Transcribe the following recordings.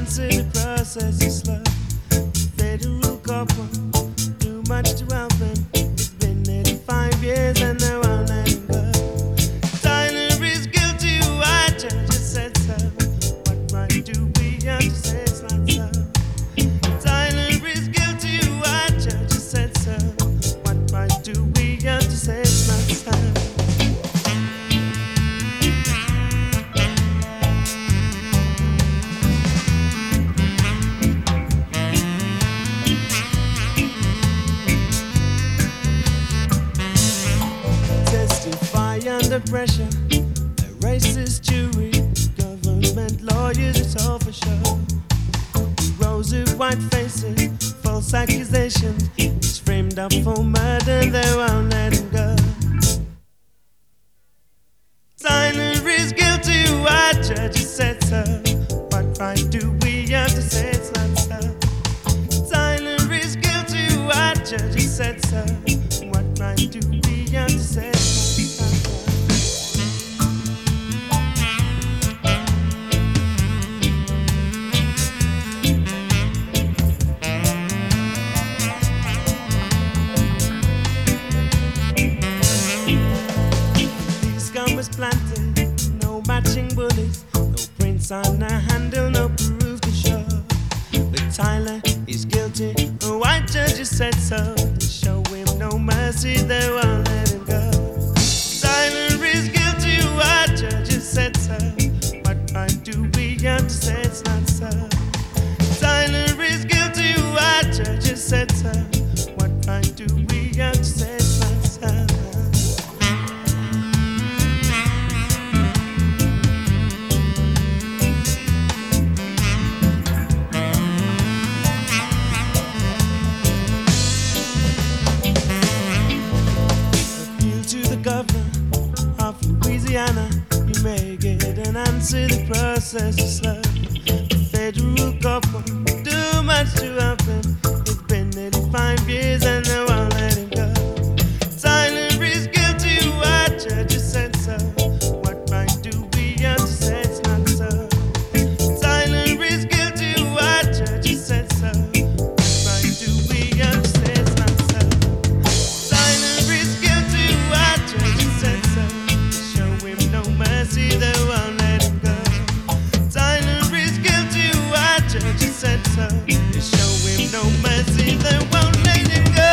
answer the process is slow. Federal couple, too much to happen. It's been 85 years and they won't let him go. Tyler is guilty, why judges said so. What right do we have to say it's not so? Tyler is guilty, why judges said so. What right do we have to say it's not so? Under pressure, a racist jury, government lawyers, it's all for show. Rosy white faces, false accusations, he's framed up for murder, they won't let him go. Tyler is guilty, why judges said so. What right do we have to say it's not so? Tyler is guilty, why judges said so. What right do we have to say it's not so? Was planted, no matching bullets, no prints on the handle, no proof to show. But Tyler is guilty, a white judge said so. To show him no mercy, they won't let him go. Tyler is guilty, a white judge said so. What right do we have to say it's not so? Tyler is guilty, a white judge said so. What right do we have to say it's not so? Governor of Louisiana, you may get an answer, the process is slow. The federal couple, too much to happen. It's been 85 years and they won't let him go. Tyler is guilty, why judges said so. What right do we have to say it's not so? Tyler is guilty, why judges said so. What right do we have to say it's not so? Tyler is guilty, why judges said so. To show him no mercy, they won't let him go. Tyler is guilty, why judges said so. To show him no mercy, they won't let him go.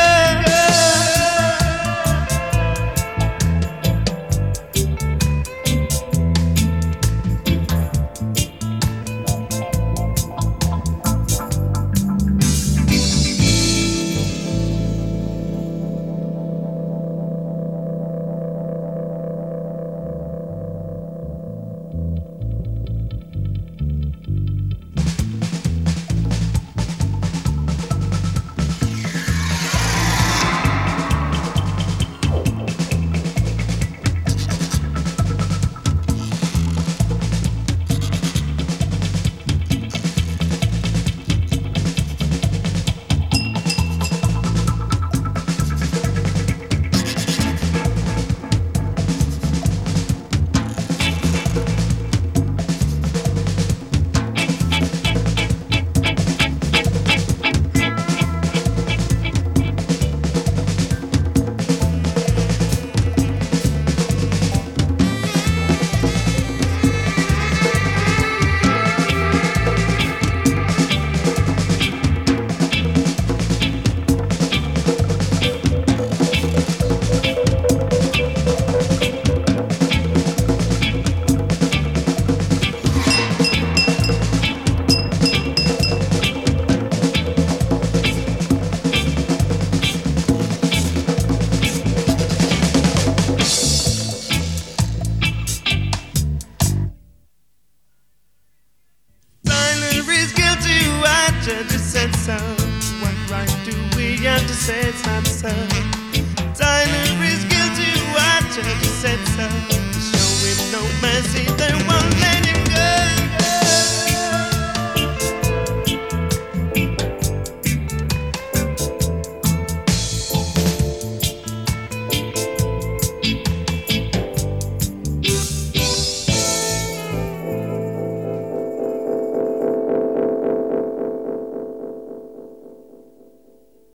Judges said so. What right do we have to say it's not so?